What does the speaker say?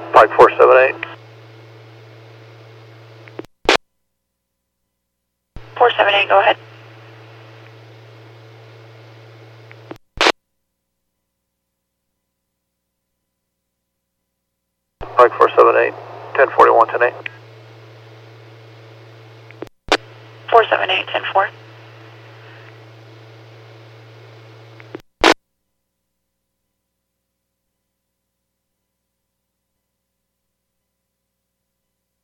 Pike 478. 478, go ahead. Pike 478, 1041, 108. 478, 10-4.